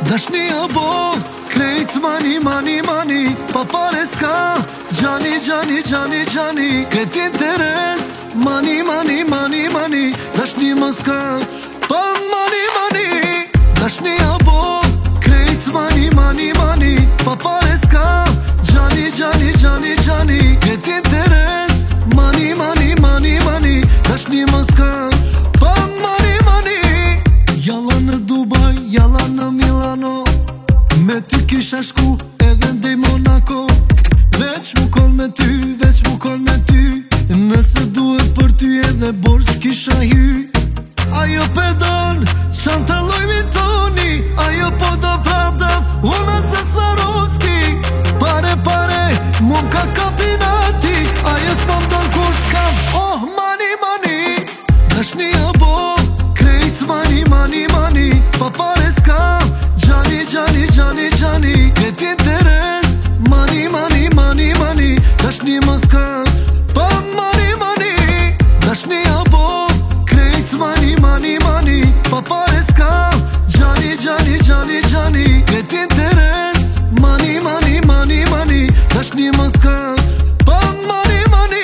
Dashnia bo krejt mani, mani, mani Pa pare s'ka Gjani, gjani, gjani, gjani Krejt interes Mani, mani, mani, mani Dashni mos ka Pa mani, mani Dashnia bo krejt mani, mani, mani Pa pare s'ka Gjani, gjani, gjani, gjani Krejt interes Mani, mani, mani, mani Dashni mos ka Pa mani, mani Jalla në Dubai, jalla në Milano Me ty kisha shku edhe ndej Monaco Veç mu kon me ty, veç mu kon me ty Nëse duhet për ty edhe borç kisha hy Ajo pedon, qanta Louis Vuittoni Ajo po do Prada, una se Swarovski Pare, pare, mun ka kafinati Ajo s'pam don kur s'kam, oh mani, mani Dashnia bo, krejt mani, mani, mani Pa pare s'ka, gjani, gjani, gjani, gjani Krejt interes, mani, mani, mani, mani Dashni mos ka, pa mani, mani Dashnia bo, krejt mani, mani, mani Pa pare s'ka, gjani, gjani, gjani, gjani Krejt interes, mani, mani, mani, mani Dashni mos ka, pa mani, mani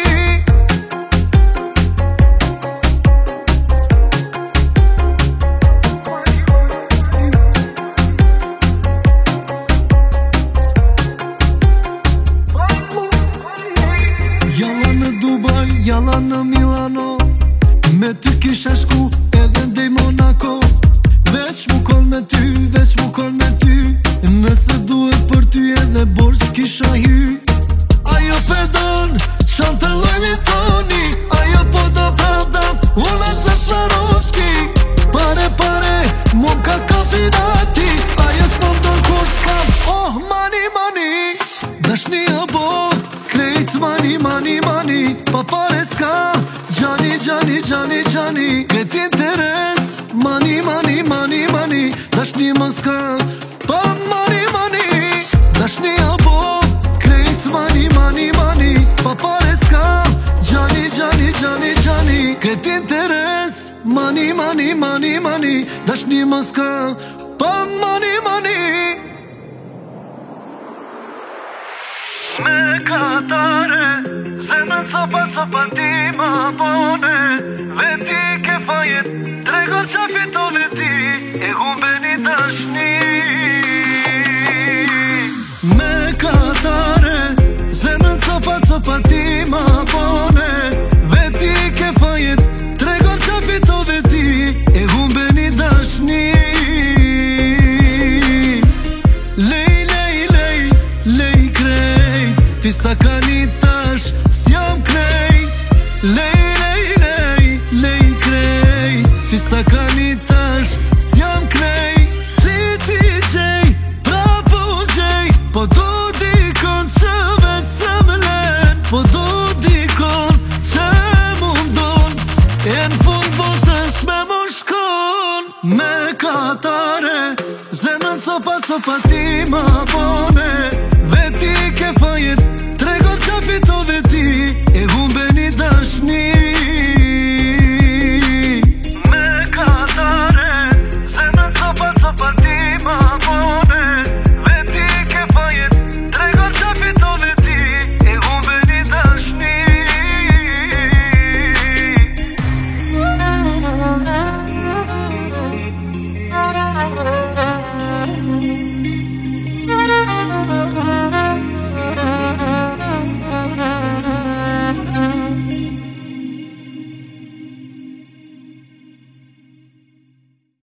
Jalla në Dubai, jalla në Milano Me ty kisha shku edhe ndej Monaco Veç mu kon me ty, veç mu kon me ty Nëse duhet për ty edhe borç kisha hy Ajo pedon, qanta Louis Vuittoni Ajo po do Prada, una se Swarovski Pare, pare, mun ka kafinati Ajo s'pam don kur s'kam, oh mani, mani Dashnia bo, krejt mani, mani, mani Pa pare s'ka, gjani, gjani, gjani, gjani Krejt interes, mani, mani, mani, mani Dashni mos ka, pa mani, mani Dashnia bo, krejt mani, mani, mani Pa pare s'ka, gjani, gjani, gjani, gjani Krejt interes, mani, mani, mani, mani Dashni mos ka, pa mani, mani Me katare Zemrën sopa ti ma bone Veti ke fajet Trego qa fitone ti E humbeni dashni Me katare Zemrën sopa ti ma bone Veti ke fajet Trego qa fitone ti E humbeni dashni Ti stakani tash, s'jam krejt Lej krejt Ti stakani tash, s'jam krejt Si ti gjej, prapo gjej Po du dikon që veç se më len Po du dikon që mundon E n'fund botës me më shkon Me katare Zemrën sopa ti ma bone Veti ke fajet